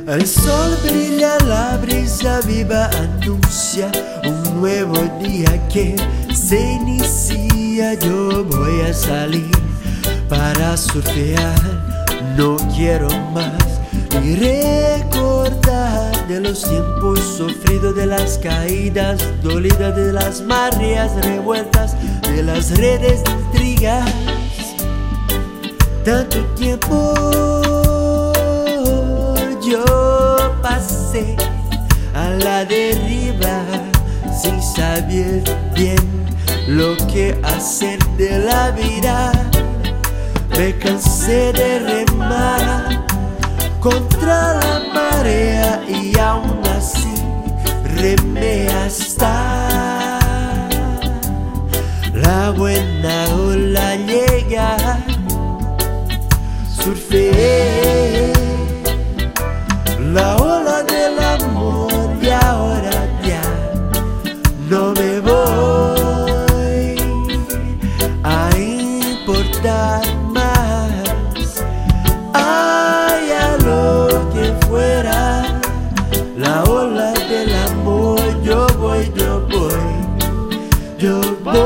El sol brilla, la brisa viva anuncia un nuevo día que se inicia. Yo voy a salir para surfear, no quiero más ni recordar de los tiempos sufridos, de las caídas dolidas, de las mareas revueltas, de las redes de intrigas. Tanto tiempo yo pasé a la deriva sin saber bien lo que hacer de la vida. Me cansé de remar contra la marea y aún así remé hasta la buena ola llega. Surfeé la ola del amor y ahora ya no me voy a importar más. Ay, a lo que fuera la ola del amor, yo voy, yo voy, yo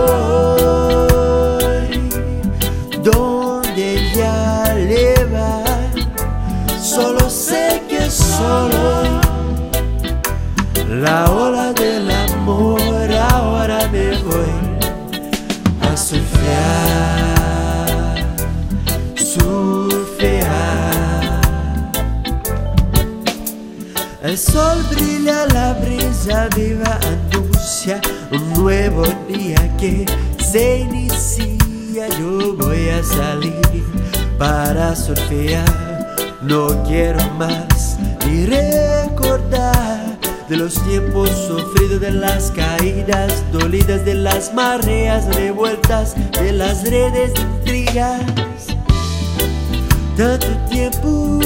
voy donde ella le va. Solo sé que solo la ola del amor, ahora me voy a surfear, surfear. El sol brilla, la brisa viva anuncia un nuevo día que se inicia. Yo voy a salir para surfear, no quiero más ni recordar de los tiempos sufridos, de las caídas dolidas, de las mareas revueltas, de las redes de intrigas. Tanto tiempo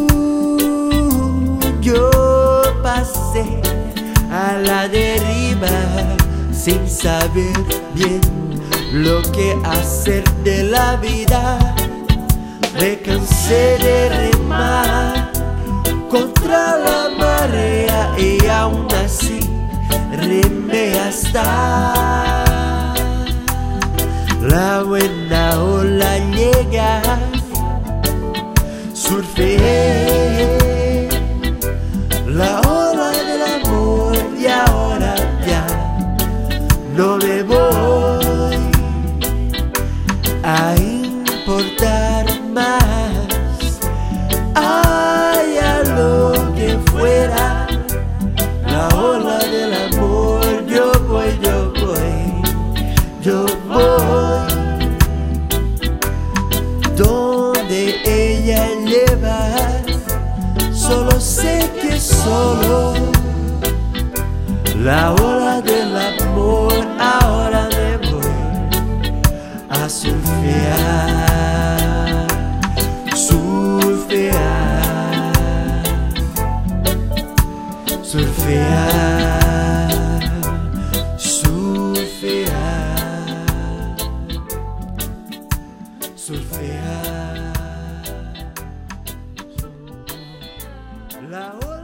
yo pasé a la deriva sin saber bien lo que hacer de la vida. Me cansé de remar contra la marea y aún así remé hasta la buena ola llega. Surfeé la ola del amor y ahora ya no me voy a importar más. Ay, a lo que fuera la ola del amor, yo voy, yo voy, yo voy donde ella lleva. Solo sé que solo la ola del amor, ahora me voy a surfear, surfear, surfear, surfear, surfear. La